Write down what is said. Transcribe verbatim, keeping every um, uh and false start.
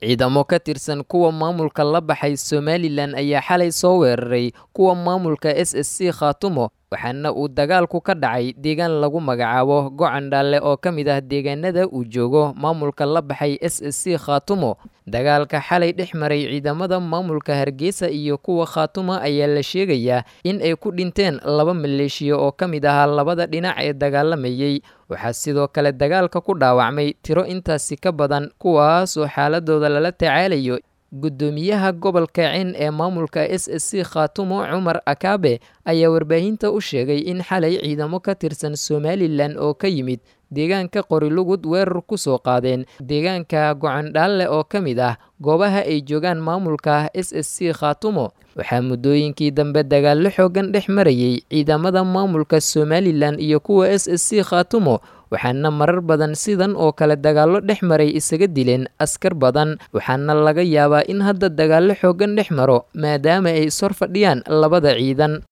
ciidamo ka tirsan kuwa maamulka la baxay Somaliland ayaa xalay soo weeraray kuwa maamulka S S C Khaatumo waxaana uu dagaalku ka dhacay deegaan lagu magacaabo Gocandhaale oo ka mid ah deegaanada uu joogo maamulka la baxay S S C Khaatumo. Dagaalka xalay dhex maray ciidamada maamulka Hargeysa iyo kuwa Khaatumo ayaa la sheegayaa in ay ku dhinteen laba maleeshiyo oo ka mid ah labada dhinac ee dagaalamayay. Waxaa sidoo kale dagaalka ku dhaawacmay tiro intaasi ka badan kuwaas oo xaaladooda lala tacaalayo. Gudoomiyaha gobolka Ceen ee maamulka S S C Khaatumo Cumar Akaabe ayaa warbaahinta u sheegay in xalay ciidamo ka tirsan Somaliland oo ka yimid deegaanka Qorilugud weerar ku soo qaadeen deegaanka Gocandhaale oo ka mid ah goobaha ay joogaan maamulka S S C Khaatumo. Waxaa muddooyinkii dambe dagaallo xoogan dhex marayay ciidamada maamulka Somaliland iyo kuwa S S C Khaatumo waxaana marar badan sidan oo kale dagaallo dhex maray isaga dileen askar badan. Waxaana laga yaabaa in hadda dagaallo xoogan dhex maro maadaama ay sor fadhiyaan labada ciidan.